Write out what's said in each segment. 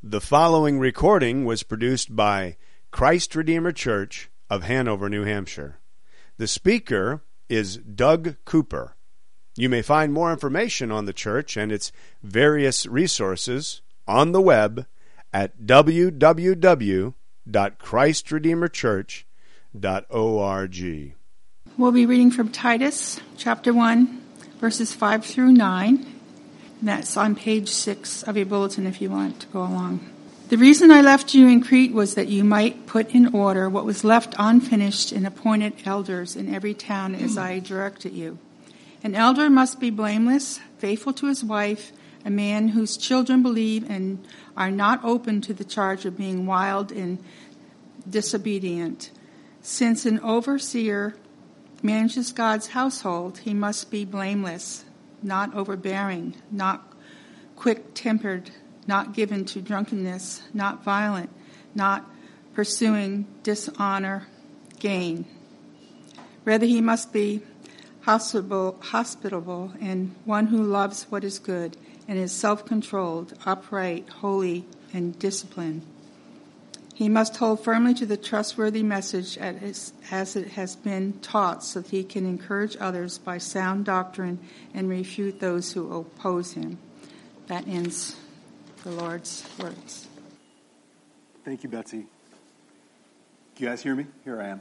The following recording was produced by Christ Redeemer Church of Hanover, New Hampshire. The speaker is Doug Cooper. You may find more information on the church and its various resources on the web at www.christredeemerchurch.org. We'll be reading from Titus chapter 1, verses 5 through 9. And that's on page 6 of your bulletin if you want to go along. The reason I left you in Crete was that you might put in order what was left unfinished and appointed elders in every town as I directed you. An elder must be blameless, faithful to his wife, a man whose children believe and are not open to the charge of being wild and disobedient. Since an overseer manages God's household, he must be blameless, not overbearing, not quick-tempered, not given to drunkenness, not violent, not pursuing dishonor, gain. Rather, he must be hospitable, and one who loves what is good and is self-controlled, upright, holy, and disciplined. He must hold firmly to the trustworthy message as it has been taught, so that he can encourage others by sound doctrine and refute those who oppose him. That ends the Lord's words. Thank you, Betsy. Can you guys hear me? Here I am.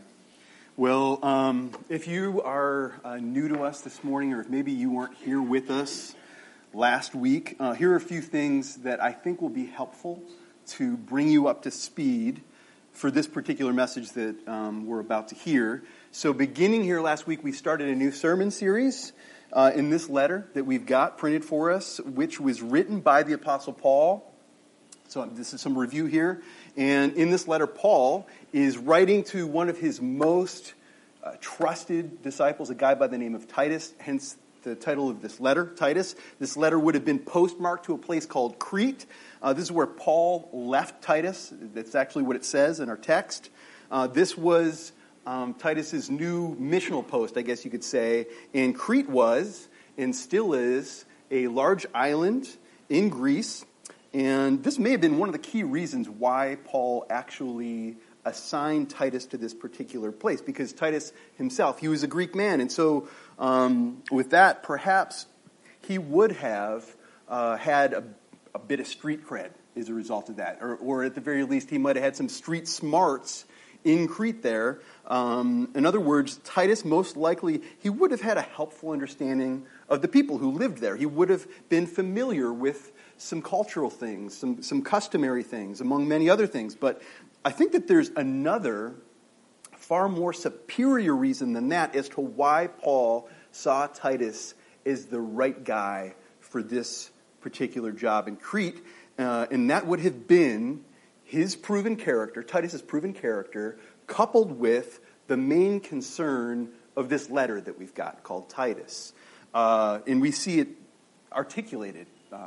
Well, if you are new to us this morning, or if maybe you weren't here with us last week, here are a few things that I think will be helpful to bring you up to speed for this particular message that we're about to hear. So beginning here last week, we started a new sermon series in this letter that we've got printed for us, which was written by the Apostle Paul. So this is some review here. And in this letter, Paul is writing to one of his most trusted disciples, a guy by the name of Titus, hence the title of this letter, Titus. This letter would have been postmarked to a place called Crete. This is where Paul left Titus. That's actually what it says in our text. This was Titus's new missional post, I guess you could say. And Crete was, and still is, a large island in Greece. And this may have been one of the key reasons why Paul actually assigned Titus to this particular place, because Titus himself, he was a Greek man. And so with that, perhaps he would have had a bit of street cred as a result of that. Or at the very least, he might have had some street smarts in Crete there. In other words, Titus, most likely, he would have had a helpful understanding of the people who lived there. He would have been familiar with some cultural things, some customary things, among many other things. But I think that there's another far more superior reason than that as to why Paul saw Titus as the right guy for this particular job in Crete. And that would have been his proven character, Titus's proven character, coupled with the main concern of this letter that we've got called Titus. And we see it articulated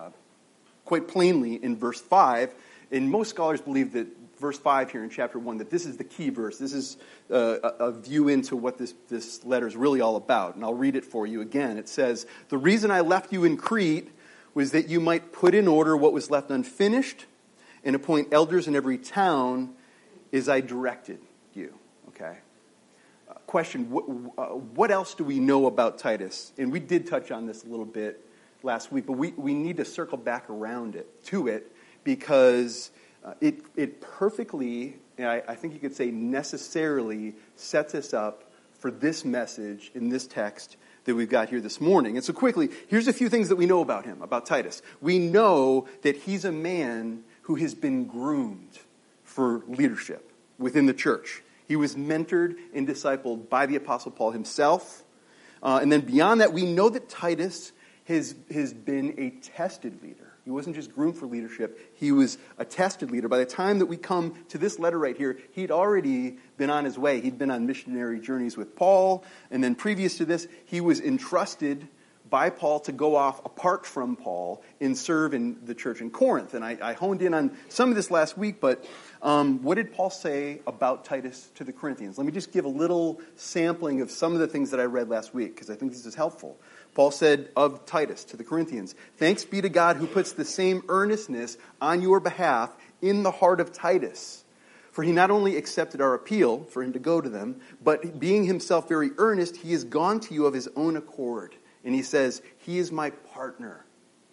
quite plainly in verse 5. And most scholars believe that verse 5 here in chapter 1, that this is the key verse. This is a view into what this letter is really all about. And I'll read it for you again. It says, "The reason I left you in Crete was that you might put in order what was left unfinished and appoint elders in every town as I directed you." Okay. Question, what else do we know about Titus? And we did touch on this a little bit last week, but we need to circle back around to it because it perfectly, I think you could say necessarily, sets us up for this message in this text that we've got here this morning. And so quickly, here's a few things that we know about him, about Titus. We know that he's a man who has been groomed for leadership within the church. He was mentored and discipled by the Apostle Paul himself. And then beyond that, we know that Titus has been a tested leader. He wasn't just groomed for leadership. He was a tested leader. By the time that we come to this letter right here, he'd already been on his way. He'd been on missionary journeys with Paul. And then previous to this, he was entrusted by Paul to go off apart from Paul and serve in the church in Corinth. And I honed in on some of this last week, but what did Paul say about Titus to the Corinthians? Let me just give a little sampling of some of the things that I read last week, because I think this is helpful. Paul said of Titus to the Corinthians, "Thanks be to God who puts the same earnestness on your behalf in the heart of Titus. For he not only accepted our appeal for him to go to them, but being himself very earnest, he has gone to you of his own accord. And he says, he is my partner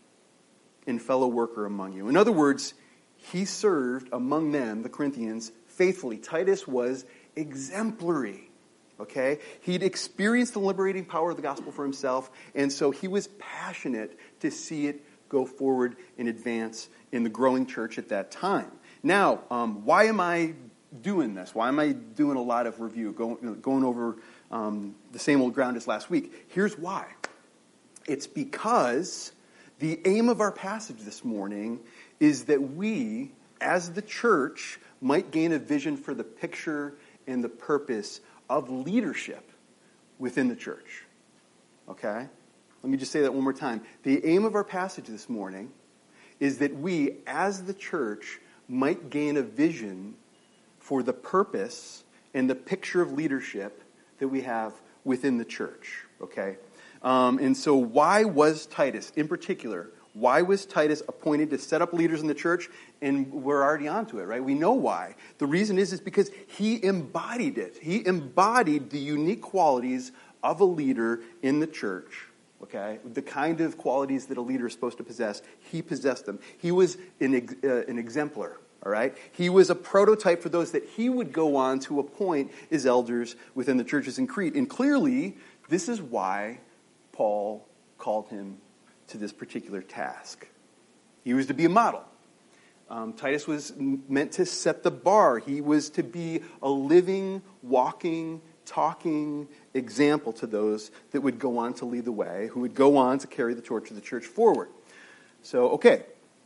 and fellow worker among you. In other words, he served among them, the Corinthians, faithfully. Titus was exemplary. Okay? He'd experienced the liberating power of the gospel for himself, and so he was passionate to see it go forward and advance in the growing church at that time. Now, why am I doing this? Why am I doing a lot of review, going over the same old ground as last week? Here's why. It's because the aim of our passage this morning is that we, as the church, might gain a vision for the picture and the purpose of leadership within the church. Okay? Let me just say that one more time. The aim of our passage this morning is that we, as the church, might gain a vision for the purpose and the picture of leadership that we have within the church. Okay? And so why was Titus, in particular, why was Titus appointed to set up leaders in the church? And we're already onto it, right? We know why. The reason is because he embodied it. He embodied the unique qualities of a leader in the church. Okay? The kind of qualities that a leader is supposed to possess, he possessed them. He was an exemplar, all right? He was a prototype for those that he would go on to appoint as elders within the churches in Crete. And clearly, this is why Paul called him to this particular task. He was to be a model. Titus was meant to set the bar. He was to be a living, walking, talking example to those that would go on to lead the way, who would go on to carry the torch of the church forward. So, okay,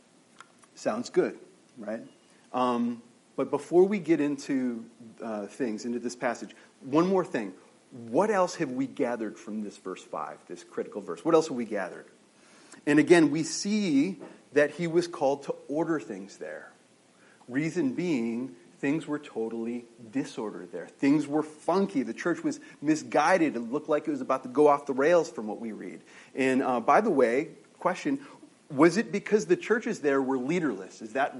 sounds good, right? But before we get into into this passage, one more thing. What else have we gathered from this verse 5, this critical verse? What else have we gathered? And again, we see that he was called to order things there. Reason being, things were totally disordered there. Things were funky. The church was misguided. It looked like it was about to go off the rails from what we read. And by the way, question, was it because the churches there were leaderless? Is that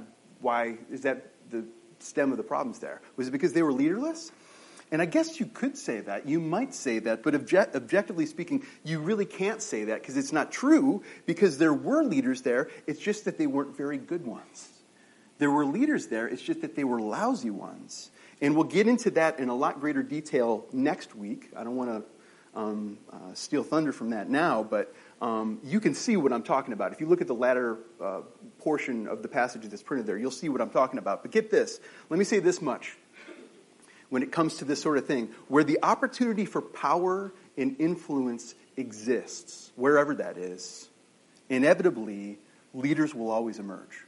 the stem of the problems there? Was it because they were leaderless? And I guess you could say that. You might say that. But objectively speaking, you really can't say that because it's not true, because there were leaders there. It's just that they weren't very good ones. There were leaders there. It's just that they were lousy ones. And we'll get into that in a lot greater detail next week. I don't want to steal thunder from that now, but you can see what I'm talking about. If you look at the latter portion of the passage that's printed there, you'll see what I'm talking about. But get this. Let me say this much. When it comes to this sort of thing, where the opportunity for power and influence exists, wherever that is, inevitably, leaders will always emerge.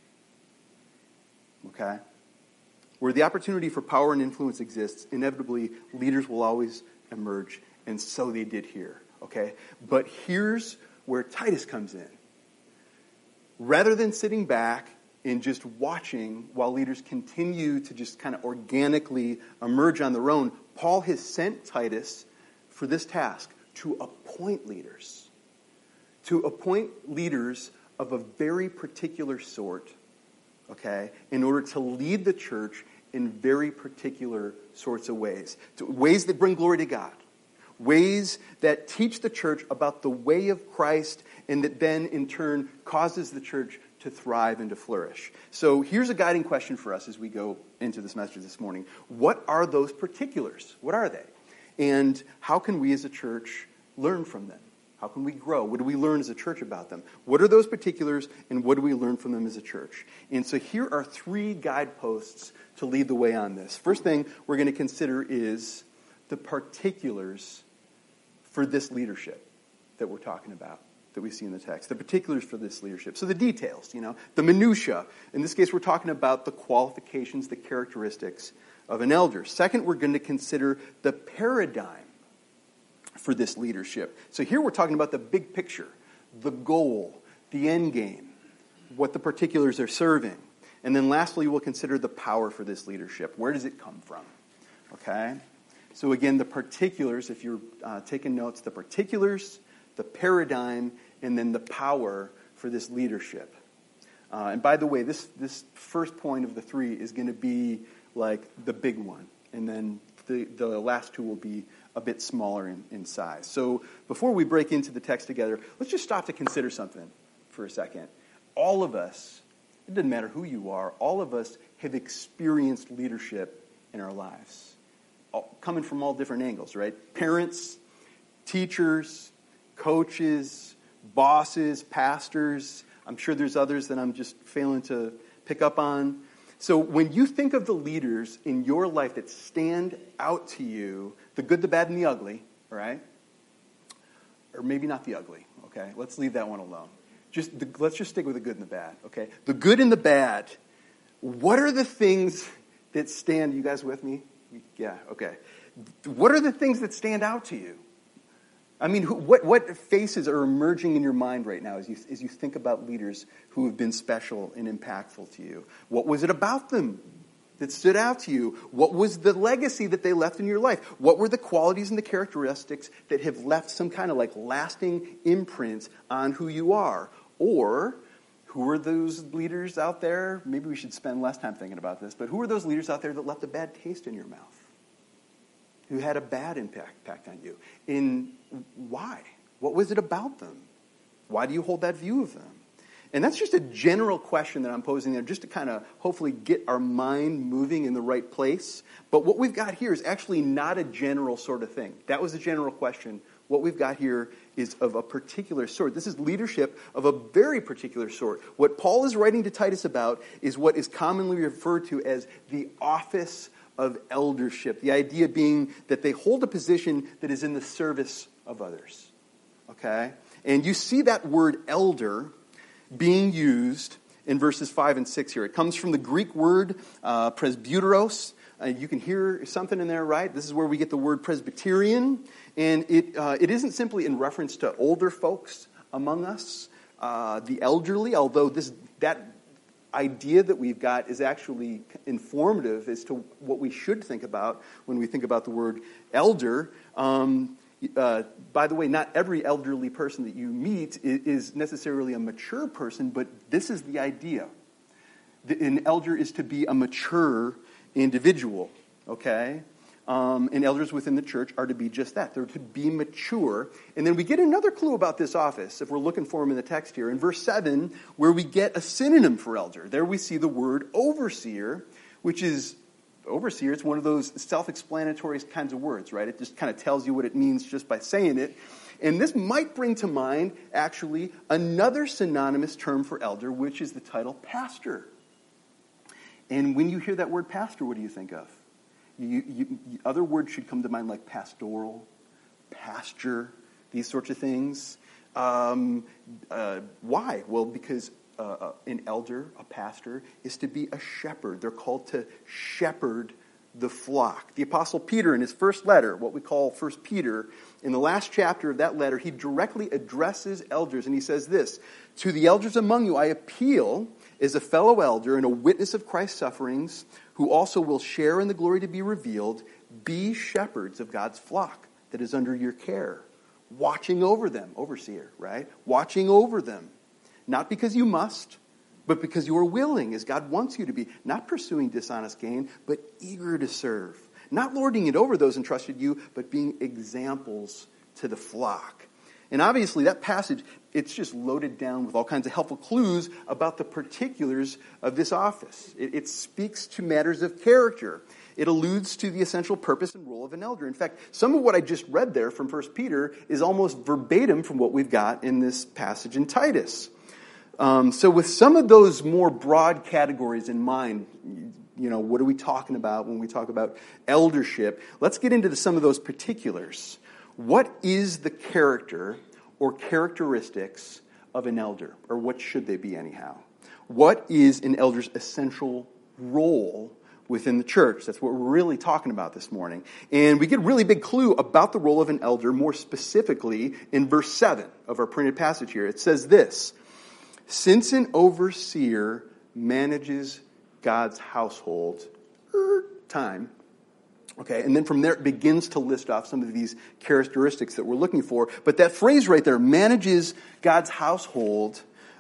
Okay? Where the opportunity for power and influence exists, inevitably, leaders will always emerge, and so they did here. Okay? But here's where Titus comes in. Rather than sitting back and just watching while leaders continue to just kind of organically emerge on their own, Paul has sent Titus for this task, to appoint leaders. To appoint leaders of a very particular sort, okay, in order to lead the church in very particular sorts of ways. Ways that bring glory to God. Ways that teach the church about the way of Christ, and that then in turn causes the church to thrive and to flourish. So here's a guiding question for us as we go into this message this morning. What are those particulars? What are they? And how can we as a church learn from them? How can we grow? What do we learn as a church about them? What are those particulars, and what do we learn from them as a church? And so here are 3 guideposts to lead the way on this. First thing we're going to consider is the particulars for this leadership that we're talking about, that we see in the text. The particulars for this leadership. So the details, the minutia. In this case, we're talking about the qualifications, the characteristics of an elder. Second, we're going to consider the paradigm for this leadership. So here we're talking about the big picture, the goal, the end game, what the particulars are serving. And then lastly, we'll consider the power for this leadership. Where does it come from? Okay? So again, the particulars, if you're taking notes, the particulars, the paradigm, and then the power for this leadership. And by the way, this first point of the three is going to be like the big one. And then the last two will be a bit smaller in size. So before we break into the text together, let's just stop to consider something for a second. All of us, it doesn't matter who you are, all of us have experienced leadership in our lives, coming from all different angles, right? Parents, teachers, coaches, bosses, pastors. I'm sure there's others that I'm just failing to pick up on. So when you think of the leaders in your life that stand out to you, the good, the bad, and the ugly, right? Or maybe not the ugly, okay? Let's leave that one alone. Let's just stick with the good and the bad, okay? The good and the bad. What are the things that stand? You guys with me? Yeah, okay. What are the things that stand out to you? I mean, what faces are emerging in your mind right now as you think about leaders who have been special and impactful to you? What was it about them that stood out to you? What was the legacy that they left in your life? What were the qualities and the characteristics that have left some kind of like lasting imprint on who you are? Or who are those leaders out there? Maybe we should spend less time thinking about this, but who are those leaders out there that left a bad taste in your mouth? Who had a bad impact on you? And why? What was it about them? Why do you hold that view of them? And that's just a general question that I'm posing there, just to kind of hopefully get our mind moving in the right place. But what we've got here is actually not a general sort of thing. That was a general question. What we've got here is of a particular sort. This is leadership of a very particular sort. What Paul is writing to Titus about is what is commonly referred to as the office of eldership. The idea being that they hold a position that is in the service of others. Okay? And you see that word elder being used in verses 5 and 6 here. It comes from the Greek word presbyteros. You can hear something in there, right? This is where we get the word Presbyterian. And it isn't simply in reference to older folks among us, the elderly, although that idea that we've got is actually informative as to what we should think about when we think about the word elder. By the way, not every elderly person that you meet is necessarily a mature person, but this is the idea. An elder is to be a mature individual, okay? And elders within the church are to be just that. They're to be mature. And then we get another clue about this office, if we're looking for them in the text here, in verse 7, where we get a synonym for elder. There we see the word overseer, which is, overseer, it's one of those self-explanatory kinds of words, right? It just kind of tells you what it means just by saying it. And this might bring to mind, actually, another synonymous term for elder, which is the title pastor. And when you hear that word pastor, what do you think of? Other words should come to mind like pastoral, pasture, these sorts of things. Why? Well, because an elder, a pastor, is to be a shepherd. They're called to shepherd the flock. The Apostle Peter, in his first letter, what we call 1 Peter, in the last chapter of that letter, he directly addresses elders, and he says this: "To the elders among you I appeal as a fellow elder and a witness of Christ's sufferings, who also will share in the glory to be revealed. Be shepherds of God's flock that is under your care, watching over them," overseer, right? Watching over them, not because you must, but because you are willing, as God wants you to be, not pursuing dishonest gain, but eager to serve, not lording it over those entrusted you, but being examples to the flock. And obviously that passage, it's just loaded down with all kinds of helpful clues about the particulars of this office. It speaks to matters of character. It alludes to the essential purpose and role of an elder. In fact, some of what I just read there from 1 Peter is almost verbatim from what we've got in this passage in Titus. So with some of those more broad categories in mind, what are we talking about when we talk about eldership? Let's get into some of those particulars. What is the character or characteristics of an elder? Or what should they be anyhow? What is an elder's essential role within the church? That's what we're really talking about this morning. And we get a really big clue about the role of an elder, more specifically in verse 7 of our printed passage here. It says this: "Since an overseer manages God's household," time. Okay, and then from there it begins to list off some of these characteristics that we're looking for. But that phrase right there, manages God's household,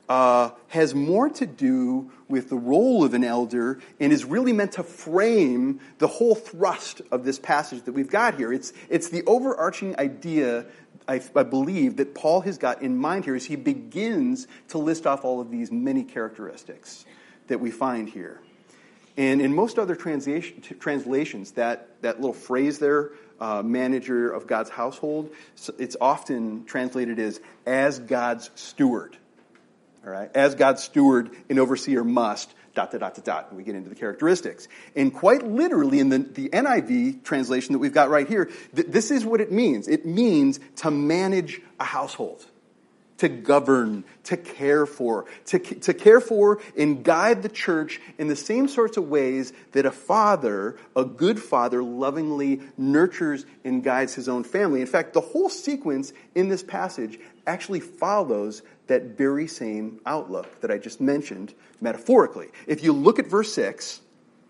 has more to do with the role of an elder and is really meant to frame the whole thrust of this passage that we've got here. It's the overarching idea, I believe, that Paul has got in mind here as he begins to list off all of these many characteristics that we find here. And in most other translations, that little phrase there, manager of God's household, it's often translated as God's steward. All right, as God's steward, an overseer must, ... And we get into the characteristics. And quite literally in the NIV translation that we've got right here, this is what it means. It means to manage a household, to govern, to care for, to care for and guide the church in the same sorts of ways that a good father, lovingly nurtures and guides his own family. In fact, the whole sequence in this passage actually follows that very same outlook that I just mentioned metaphorically. If you look at verse 6,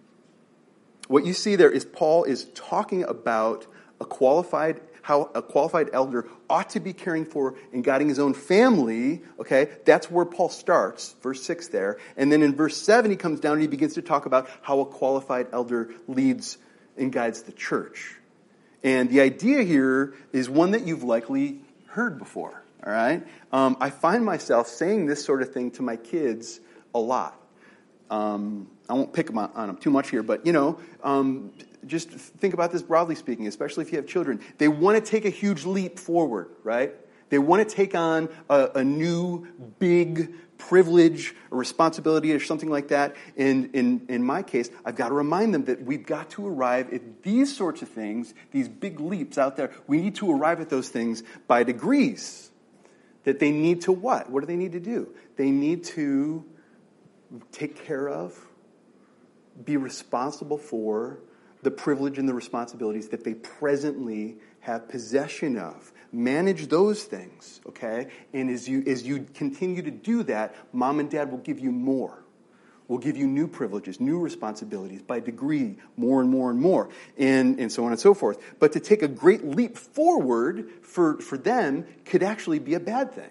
what you see there is Paul is talking about how a qualified elder ought to be caring for and guiding his own family. Okay, that's where Paul starts, verse 6 there. And then in verse 7, he comes down and he begins to talk about how a qualified elder leads and guides the church. And the idea here is one that you've likely heard before. All right? I find myself saying this sort of thing to my kids a lot. I won't pick on them too much here, but, just think about this broadly speaking, especially if you have children. They want to take a huge leap forward, right? They want to take on a new, big privilege or responsibility or something like that. And in my case, I've got to remind them that we've got to arrive at these sorts of things, these big leaps out there. We need to arrive at those things by degrees. That they need to what? What do they need to do? They need to take care of, be responsible for the privilege and the responsibilities that they presently have possession of. Manage those things, okay? And as you continue to do that, mom and dad will give you more. Will give you new privileges, new responsibilities by degree, more and more and more, and so on and so forth. But to take a great leap forward for them could actually be a bad thing.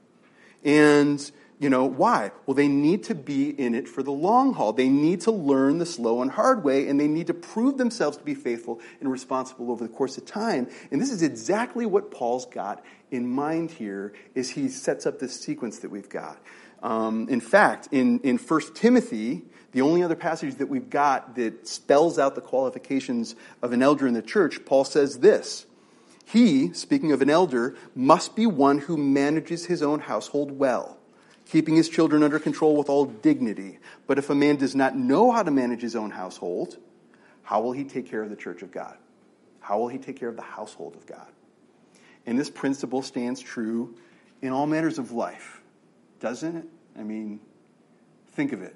And, why? Well, they need to be in it for the long haul. They need to learn the slow and hard way, and they need to prove themselves to be faithful and responsible over the course of time. And this is exactly what Paul's got in mind here as he sets up this sequence that we've got. In fact, in 1 Timothy, the only other passage that we've got that spells out the qualifications of an elder in the church, Paul says this: he, speaking of an elder, must be one who manages his own household well, keeping his children under control with all dignity. But if a man does not know how to manage his own household, how will he take care of the church of God? How will he take care of the household of God? And this principle stands true in all matters of life. Doesn't it? I mean, think of it.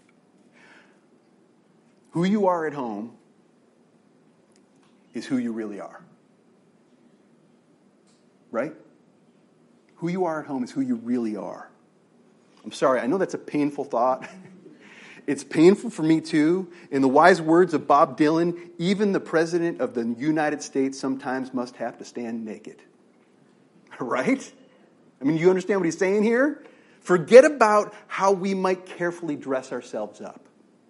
Who you are at home is who you really are. Right? Who you are at home is who you really are. I'm sorry, I know that's a painful thought. It's painful for me too. In the wise words of Bob Dylan, even the President of the United States sometimes must have to stand naked. Right? I mean, you understand what he's saying here? Forget about how we might carefully dress ourselves up.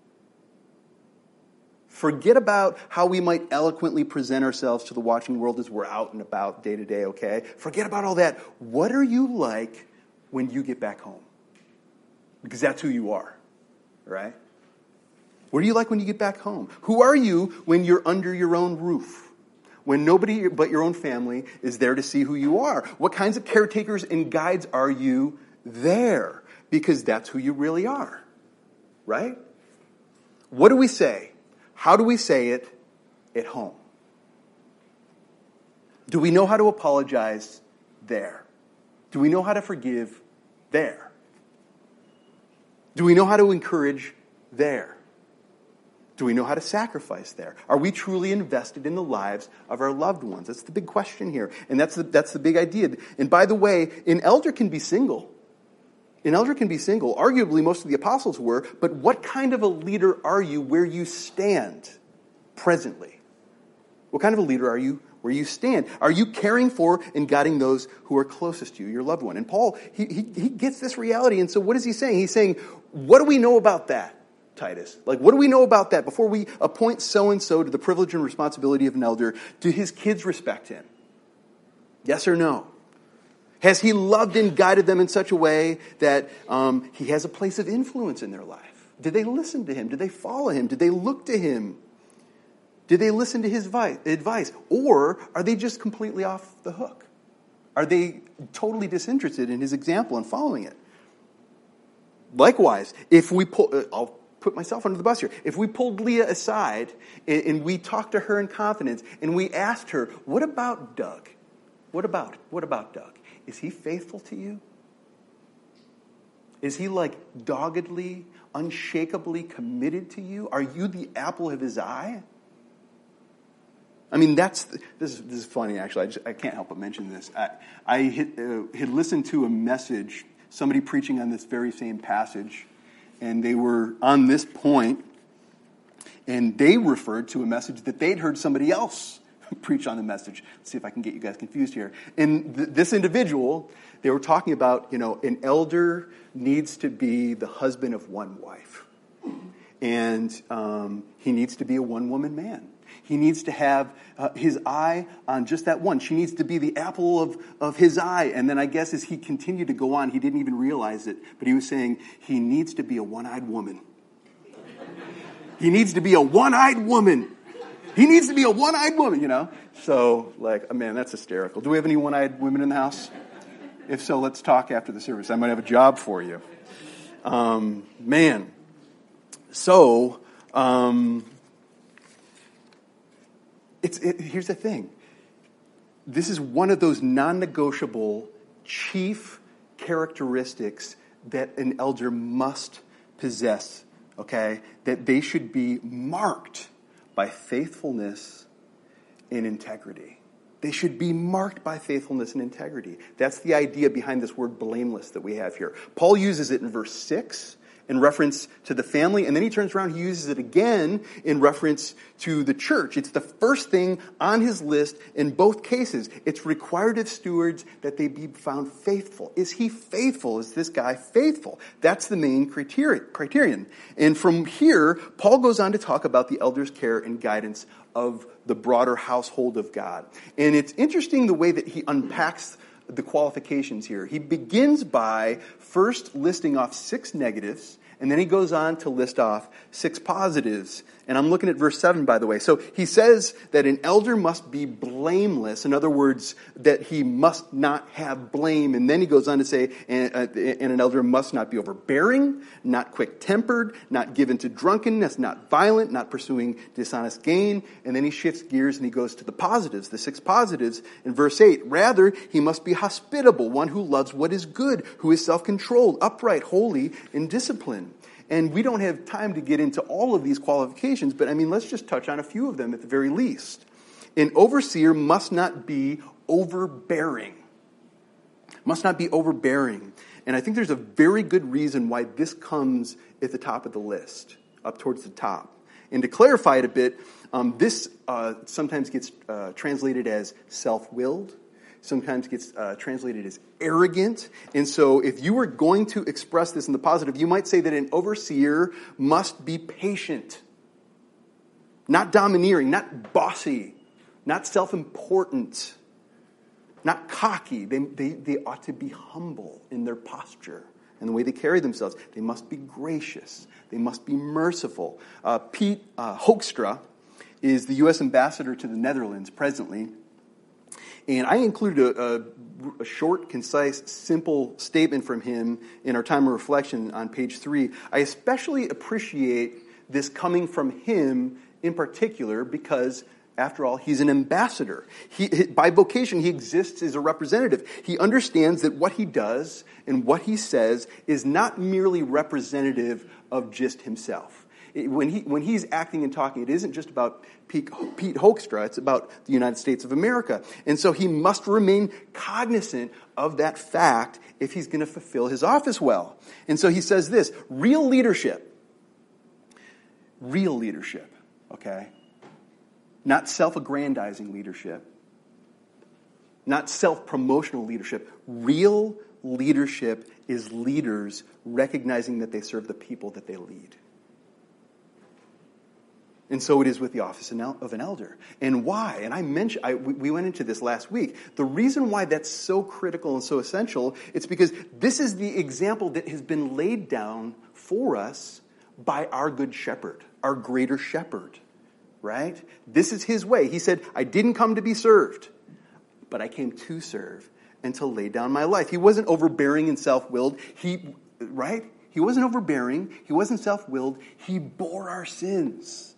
Forget about how we might eloquently present ourselves to the watching world as we're out and about day to day, okay? Forget about all that. What are you like when you get back home? Because that's who you are, right? What are you like when you get back home? Who are you when you're under your own roof? When nobody but your own family is there to see who you are? What kinds of caretakers and guides are you there? Because that's who you really are, right? What do we say? How do we say it at home? Do we know how to apologize there? Do we know how to forgive there? Do we know how to encourage there? Do we know how to sacrifice there? Are we truly invested in the lives of our loved ones? That's the big question here. And that's the big idea. And by the way, an elder can be single. An elder can be single. Arguably, most of the apostles were. But what kind of a leader are you where you stand presently? What kind of a leader are you where you stand? Are you caring for and guiding those who are closest to you, your loved one? And Paul, he gets this reality. And so what is he saying? He's saying, what do we know about that, Titus? Like, what do we know about that before we appoint so-and-so to the privilege and responsibility of an elder? Do his kids respect him? Yes or no? Has he loved and guided them in such a way that he has a place of influence in their life? Did they listen to him? Did they follow him? Did they look to him? Did they listen to his advice? Or are they just completely off the hook? Are they totally disinterested in his example and following it? Likewise, if we I'll put myself under the bus here. If we pulled Leah aside and we talked to her in confidence and we asked her, what about Doug? What about Doug? Is he faithful to you? Is he doggedly, unshakably committed to you? Are you the apple of his eye? I mean, this is funny, actually. I can't help but mention this. I had listened to a message, somebody preaching on this very same passage, and they were on this point, and they referred to a message that they'd heard somebody else preach on the message. Let's see if I can get you guys confused here. And this individual, they were talking about, an elder needs to be the husband of one wife. And he needs to be a one-woman man. He needs to have his eye on just that one. She needs to be the apple of his eye. And then I guess as he continued to go on, he didn't even realize it, but he was saying he needs to be a one-eyed woman. He needs to be a one-eyed woman. He needs to be a one-eyed woman, So, man, that's hysterical. Do we have any one-eyed women in the house? If so, let's talk after the service. I might have a job for you. Man. So, here's the thing. This is one of those non-negotiable chief characteristics that an elder must possess, okay? That they should be marked by faithfulness and integrity. They should be marked by faithfulness and integrity. That's the idea behind this word blameless that we have here. Paul uses it in verse 6 in reference to the family, and then he turns around, he uses it again in reference to the church. It's the first thing on his list in both cases. It's required of stewards that they be found faithful. Is he faithful? Is this guy faithful? That's the main criterion. And from here, Paul goes on to talk about the elder's care and guidance of the broader household of God. And it's interesting the way that he unpacks the qualifications here. He begins by first listing off 6 negatives, and then he goes on to list off 6 positives. And I'm looking at verse 7, by the way. So he says that an elder must be blameless. In other words, that he must not have blame. And then he goes on to say, and an elder must not be overbearing, not quick-tempered, not given to drunkenness, not violent, not pursuing dishonest gain. And then he shifts gears and he goes to the positives, the 6 positives in verse 8. Rather, he must be hospitable, one who loves what is good, who is self-controlled, upright, holy, and disciplined. And we don't have time to get into all of these qualifications, but let's just touch on a few of them at the very least. An overseer must not be overbearing. Must not be overbearing. And I think there's a very good reason why this comes at the top of the list, up towards the top. And to clarify it a bit, this sometimes gets translated as self-willed. Sometimes gets translated as arrogant. And so if you were going to express this in the positive, you might say that an overseer must be patient. Not domineering, not bossy, not self-important, not cocky. They ought to be humble in their posture and the way they carry themselves. They must be gracious. They must be merciful. Pete Hoekstra is the U.S. ambassador to the Netherlands presently. And I included a short, concise, simple statement from him in our time of reflection on page 3. I especially appreciate this coming from him in particular because, after all, he's an ambassador. By vocation, he exists as a representative. He understands that what he does and what he says is not merely representative of just himself. When he's acting and talking, it isn't just about Pete Hoekstra, it's about the United States of America. And so he must remain cognizant of that fact if he's going to fulfill his office well. And so he says this, real leadership, okay? not self-aggrandizing leadership, not self-promotional leadership. Real leadership is leaders recognizing that they serve the people that they lead. And so it is with the office of an elder. And why? And we went into this last week. The reason why that's so critical and so essential, it's because this is the example that has been laid down for us by our good shepherd, our greater shepherd, right? This is his way. He said, I didn't come to be served, but I came to serve and to lay down my life. He wasn't overbearing and self-willed. He wasn't overbearing. He wasn't self-willed. He bore our sins.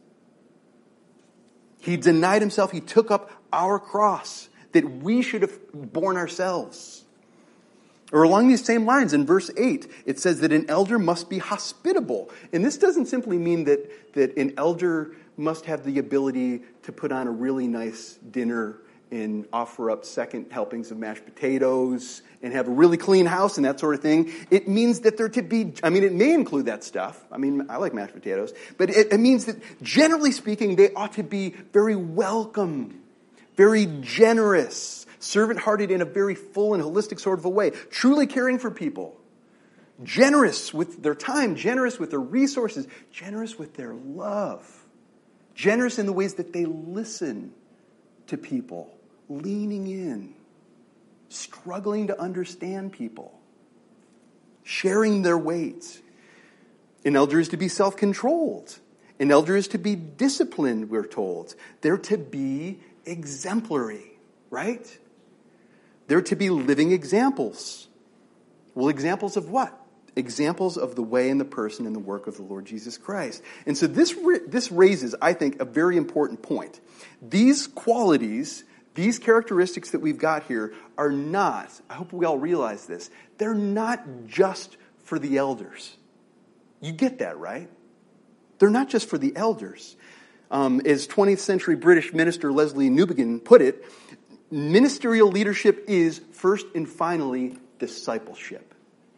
He denied himself. He took up our cross that we should have borne ourselves. Or along these same lines, in verse 8, it says that an elder must be hospitable. And this doesn't simply mean that an elder must have the ability to put on a really nice dinner and offer up second helpings of mashed potatoes and have a really clean house and that sort of thing. It means that they're to be, it may include that stuff. I like mashed potatoes. But it means that, generally speaking, they ought to be very welcome, very generous, servant-hearted in a very full and holistic sort of a way, truly caring for people, generous with their time, generous with their resources, generous with their love, generous in the ways that they listen to people, leaning in, struggling to understand people, sharing their weight. An elder is to be self-controlled. An elder is to be disciplined, we're told. They're to be exemplary, right? They're to be living examples. Well, examples of what? Examples of the way and the person and the work of the Lord Jesus Christ. And so this raises, I think, a very important point. These qualities, these characteristics that we've got here are not, I hope we all realize this, they're not just for the elders. You get that, right? They're not just for the elders. As 20th century British minister Leslie Newbigin put it, ministerial leadership is first and finally discipleship.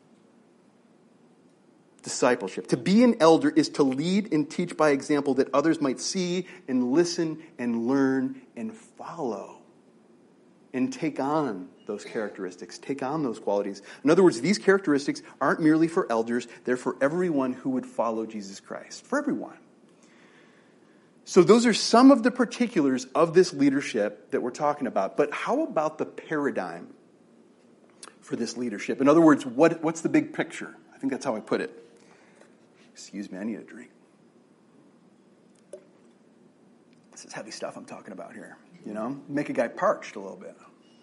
Discipleship. To be an elder is to lead and teach by example that others might see and listen and learn and follow and take on those characteristics, take on those qualities. In other words, these characteristics aren't merely for elders, they're for everyone who would follow Jesus Christ. For everyone. So those are some of the particulars of this leadership that we're talking about. But how about the paradigm for this leadership? In other words, what's the big picture? I think that's how I put it. Excuse me, I need a drink. This is heavy stuff I'm talking about here. Make a guy parched a little bit.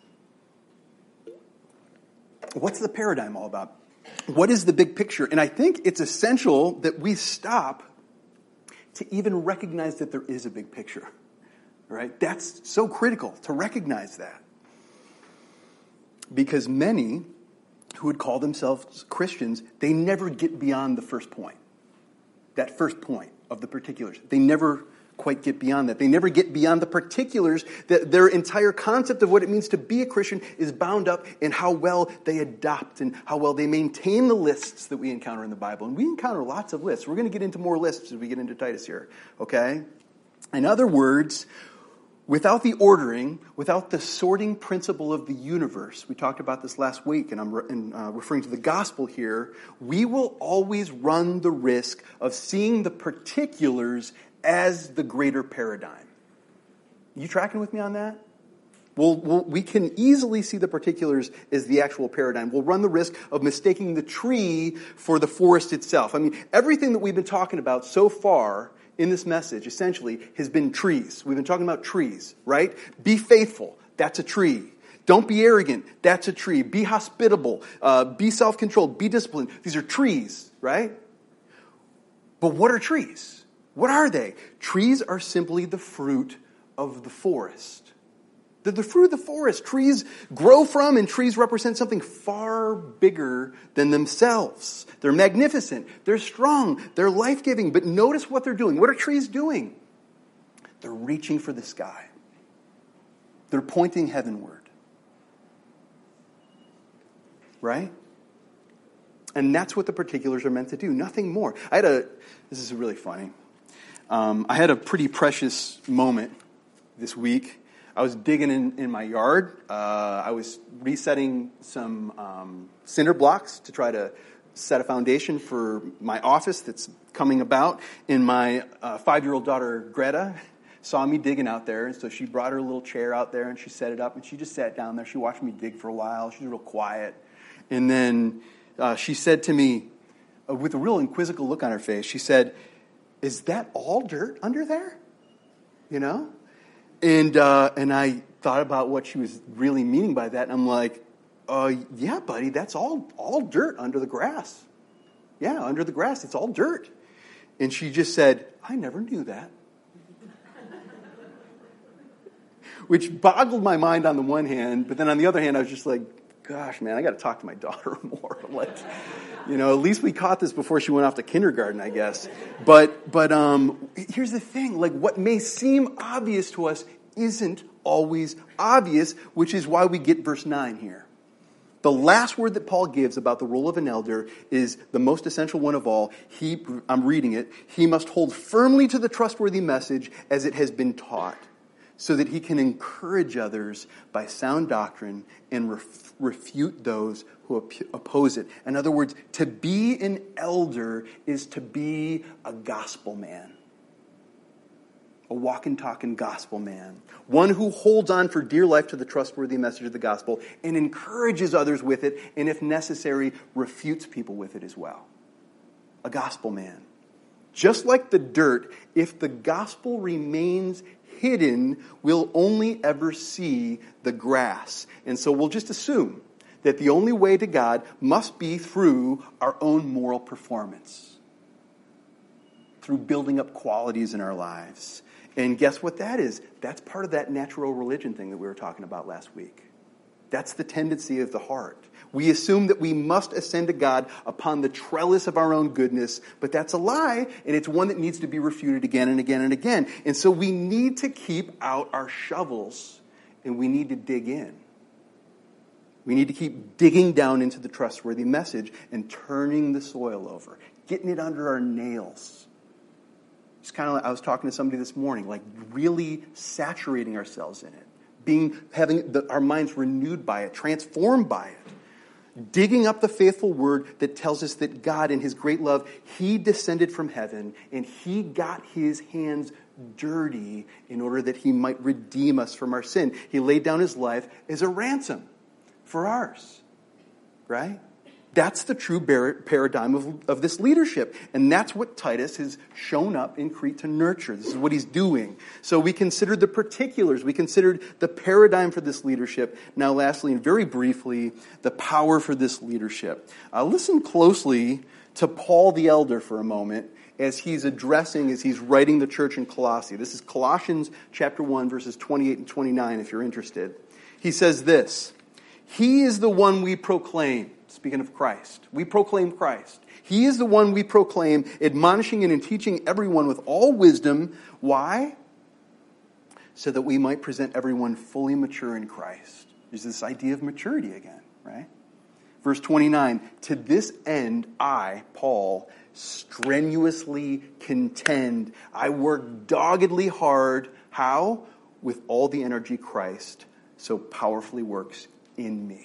What's the paradigm all about? What is the big picture? And I think it's essential that we stop to even recognize that there is a big picture. Right? That's so critical to recognize that. Because many who would call themselves Christians, they never get beyond the first point. That first point of the particulars. They never quite get beyond that. They never get beyond the particulars, that their entire concept of what it means to be a Christian is bound up in how well they adopt and how well they maintain the lists that we encounter in the Bible. And we encounter lots of lists. We're going to get into more lists as we get into Titus here. Okay? In other words, without the ordering, without the sorting principle of the universe, we talked about this last week, and I'm referring to the gospel here, we will always run the risk of seeing the particulars as the greater paradigm. You tracking with me on that? We can easily see the particulars as the actual paradigm. We'll run the risk of mistaking the tree for the forest itself. Everything that we've been talking about so far in this message, essentially, has been trees. We've been talking about trees, right? Be faithful. That's a tree. Don't be arrogant. That's a tree. Be hospitable. Be self-controlled. Be disciplined. These are trees, right? But what are trees? What are they? Trees are simply the fruit of the forest. They're the fruit of the forest. Trees grow from, and trees represent something far bigger than themselves. They're magnificent. They're strong. They're life-giving. But notice what they're doing. What are trees doing? They're reaching for the sky. They're pointing heavenward. Right? And that's what the particulars are meant to do. Nothing more. This is really funny. I had a pretty precious moment this week. I was digging in my yard. I was resetting some cinder blocks to try to set a foundation for my office that's coming about. And my 5-year-old daughter, Greta, saw me digging out there. And so she brought her little chair out there and she set it up. And she just sat down there. She watched me dig for a while. She was real quiet. And then she said to me, with a real inquisitive look on her face, she said, "Is that all dirt under there?" You know? And I thought about what she was really meaning by that. And I'm like, yeah, buddy, that's all dirt under the grass. Yeah, under the grass, it's all dirt. And she just said, "I never knew that." Which boggled my mind on the one hand, but then on the other hand, I was just like, gosh, man, I got to talk to my daughter more. Like, at least we caught this before she went off to kindergarten, I guess. But here's the thing. Like, what may seem obvious to us isn't always obvious, which is why we get verse 9 here. The last word that Paul gives about the role of an elder is the most essential one of all. I'm reading it. He must hold firmly to the trustworthy message as it has been taught, so that he can encourage others by sound doctrine and refute those who oppose it. In other words, to be an elder is to be a gospel man. A walking, talking gospel man. One who holds on for dear life to the trustworthy message of the gospel and encourages others with it, and if necessary, refutes people with it as well. A gospel man. Just like the dirt, if the gospel remains hidden, we'll only ever see the grass. And so we'll just assume that the only way to God must be through our own moral performance, through building up qualities in our lives. And guess what that is? That's part of that natural religion thing that we were talking about last week. That's the tendency of the heart. We assume that we must ascend to God upon the trellis of our own goodness, but that's a lie, and it's one that needs to be refuted again and again and again. And so we need to keep out our shovels, and we need to dig in. We need to keep digging down into the trustworthy message and turning the soil over, getting it under our nails. It's kind of like I was talking to somebody this morning, like really saturating ourselves in it, having our minds renewed by it, transformed by it, digging up the faithful word that tells us that God, in his great love, he descended from heaven and he got his hands dirty in order that he might redeem us from our sin. He laid down his life as a ransom for ours, right? That's the true paradigm of this leadership. And that's what Titus has shown up in Crete to nurture. This is what he's doing. So we considered the particulars. We considered the paradigm for this leadership. Now lastly, and very briefly, the power for this leadership. Listen closely to Paul the elder for a moment as he's writing the church in Colossae. This is Colossians chapter 1, verses 28 and 29, if you're interested. He says this, "He is the one we proclaim." Speaking of Christ, we proclaim Christ. He is the one we proclaim, admonishing and teaching everyone with all wisdom. Why? So that we might present everyone fully mature in Christ. There's this idea of maturity again, right? Verse 29, "To this end I, Paul, strenuously contend. I work doggedly hard." How? With all the energy Christ so powerfully works in me.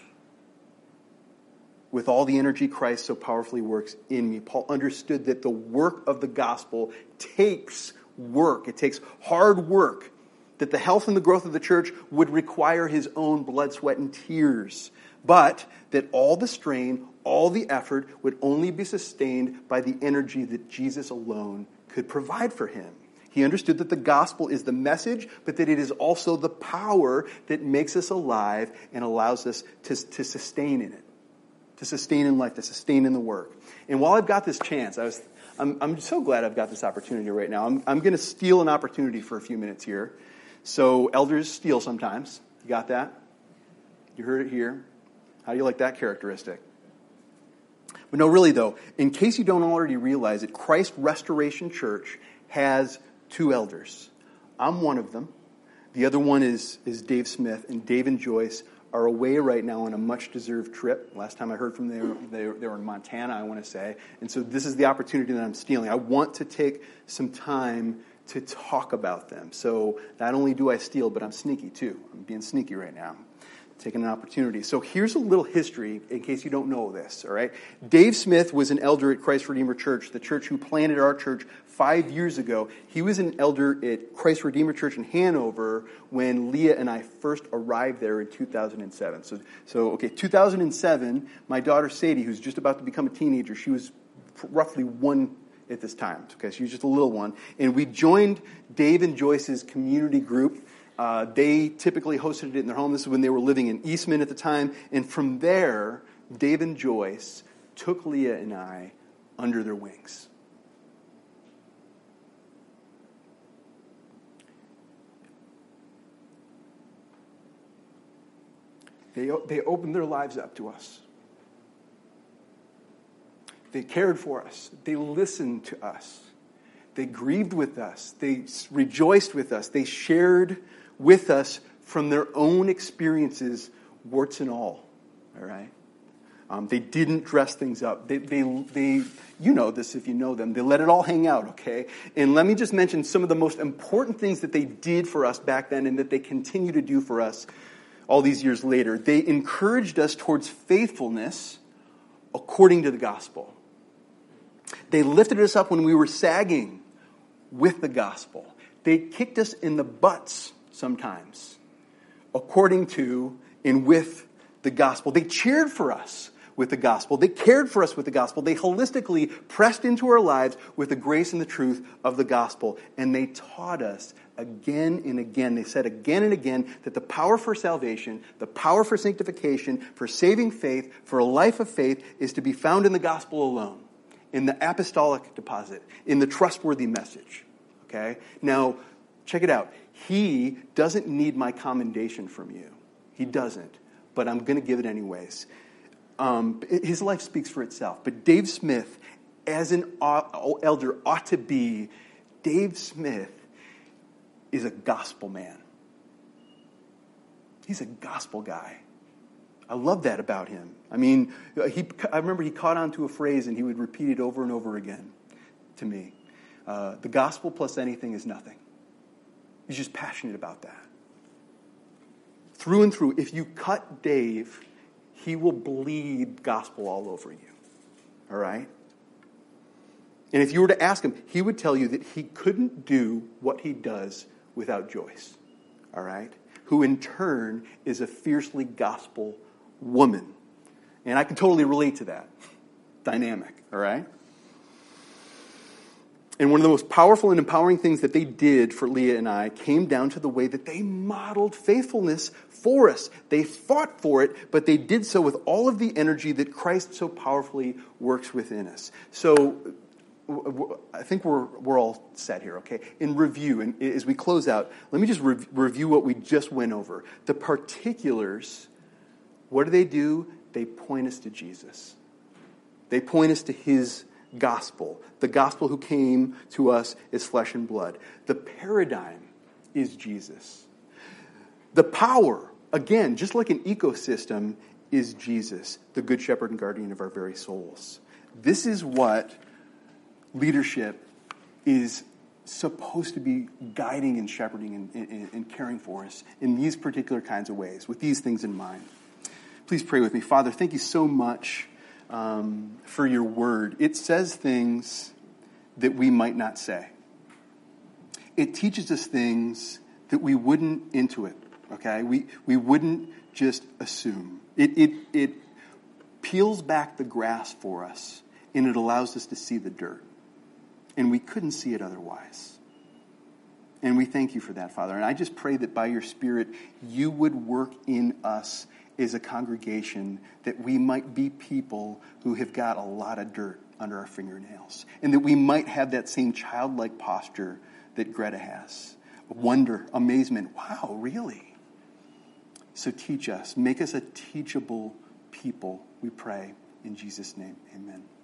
With all the energy Christ so powerfully works in me. Paul understood that the work of the gospel takes work. It takes hard work. That the health and the growth of the church would require his own blood, sweat, and tears. But that all the strain, all the effort would only be sustained by the energy that Jesus alone could provide for him. He understood that the gospel is the message, but that it is also the power that makes us alive and allows us to sustain in it. To sustain in life, to sustain in the work. And while I've got this chance, I'm so glad I've got this opportunity right now. I'm going to steal an opportunity for a few minutes here. So elders steal sometimes. You got that? You heard it here. How do you like that characteristic? But no, really though, in case you don't already realize it, Christ Restoration Church has 2 elders. I'm one of them. The other one is Dave Smith, and Dave and Joyce are away right now on a much-deserved trip. Last time I heard from them, they were in Montana, I want to say. And so this is the opportunity that I'm stealing. I want to take some time to talk about them. So not only do I steal, but I'm sneaky too. I'm being sneaky right now, taking an opportunity. So here's a little history in case you don't know this, all right? Dave Smith was an elder at Christ Redeemer Church, the church who planted our church 5 years ago. He was an elder at Christ Redeemer Church in Hanover when Leah and I first arrived there in 2007. So 2007, my daughter Sadie, who's just about to become a teenager, she was roughly 1 at this time. Okay, she was just a little one. And we joined Dave and Joyce's community group. They typically hosted it in their home. This is when they were living in Eastman at the time. And from there, Dave and Joyce took Leah and I under their wings. They opened their lives up to us. They cared for us. They listened to us. They grieved with us. They rejoiced with us. They shared with us from their own experiences, warts and all. All right? They didn't dress things up. They you know this if you know them. They let it all hang out, okay? And let me just mention some of the most important things that they did for us back then and that they continue to do for us all these years later. They encouraged us towards faithfulness according to the gospel. They lifted us up when we were sagging with the gospel. They kicked us in the butts sometimes, according to and with the gospel. They cheered for us with the gospel. They cared for us with the gospel. They holistically pressed into our lives with the grace and the truth of the gospel. And they taught us again and again. They said again and again that the power for salvation, the power for sanctification, for saving faith, for a life of faith is to be found in the gospel alone. In the apostolic deposit, in the trustworthy message. Okay? Now, check it out. He doesn't need my commendation from you. He doesn't. But I'm going to give it anyways. His life speaks for itself. But Dave Smith, as an elder, ought to be. Dave Smith is a gospel man. He's a gospel guy. I love that about him. I mean, I remember he caught on to a phrase and he would repeat it over and over again to me. The gospel plus anything is nothing. He's just passionate about that. Through and through, if you cut Dave, he will bleed gospel all over you. All right? And if you were to ask him, he would tell you that he couldn't do what he does without Joyce. All right? Who in turn is a fiercely gospel woman. And I can totally relate to that dynamic, all right? And one of the most powerful and empowering things that they did for Leah and I came down to the way that they modeled faithfulness for us. They fought for it, but they did so with all of the energy that Christ so powerfully works within us. So I think we're all set here, okay? In review, and as we close out, let me just review what we just went over. The particulars. What do? They point us to Jesus. They point us to his gospel. The gospel who came to us as flesh and blood. The paradigm is Jesus. The power, again, just like an ecosystem, is Jesus, the good shepherd and guardian of our very souls. This is what leadership is supposed to be guiding and shepherding and caring for us in these particular kinds of ways, with these things in mind. Please pray with me. Father, thank you so much for your word. It says things that we might not say. It teaches us things that we wouldn't intuit, okay? We wouldn't just assume. It peels back the grass for us, and it allows us to see the dirt. And we couldn't see it otherwise. And we thank you for that, Father. And I just pray that by your Spirit, you would work in us as a congregation, that we might be people who have got a lot of dirt under our fingernails. And that we might have that same childlike posture that Greta has. Wonder, amazement. Wow, really? So teach us. Make us a teachable people, we pray. In Jesus' name, amen.